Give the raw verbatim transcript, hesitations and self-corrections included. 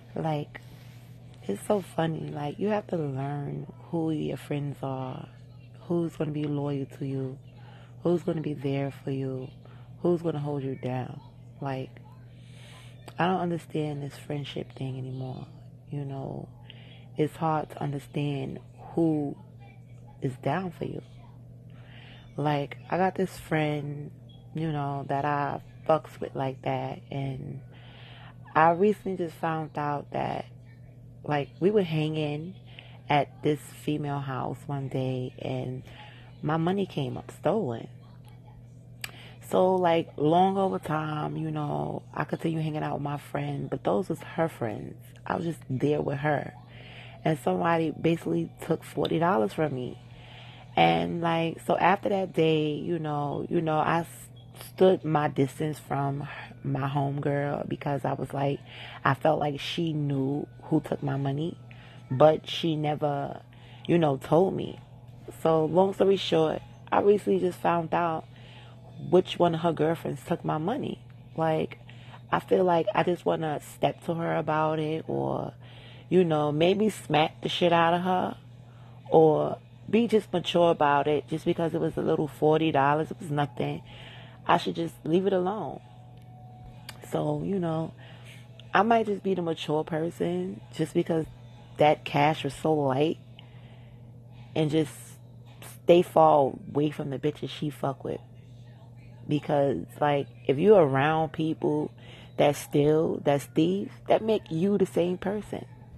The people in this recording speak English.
Like, it's so funny. Like, you have to learn who your friends are, who's going to be loyal to you, who's going to be there for you, who's going to hold you down. Like, I don't understand this friendship thing anymore. You know, it's hard to understand who is down for you. Like, I got this friend, you know, that I fucks with like that, and I recently just found out that, like, we were hanging at this female house one day, and my money came up stolen. So, like, long over time, you know, I continue hanging out with my friend, but those was her friends. I was just there with her. And somebody basically took forty dollars from me. And, like, so after that day, you know, you know, I stood my distance from my homegirl because I was like, I felt like she knew who took my money, but she never, you know, told me. So, long story short, I recently just found out which one of her girlfriends took my money. Like, I feel like I just want to step to her about it, or, you know, maybe smack the shit out of her, or be just mature about it. Just because it was a little forty dollars, it was nothing. I should just leave it alone. So, you know, I might just be the mature person just because that cash was so light, and just stay far away from the bitches she fuck with. Because, like, if you're around people that steal, that's thieves, that make you the same person.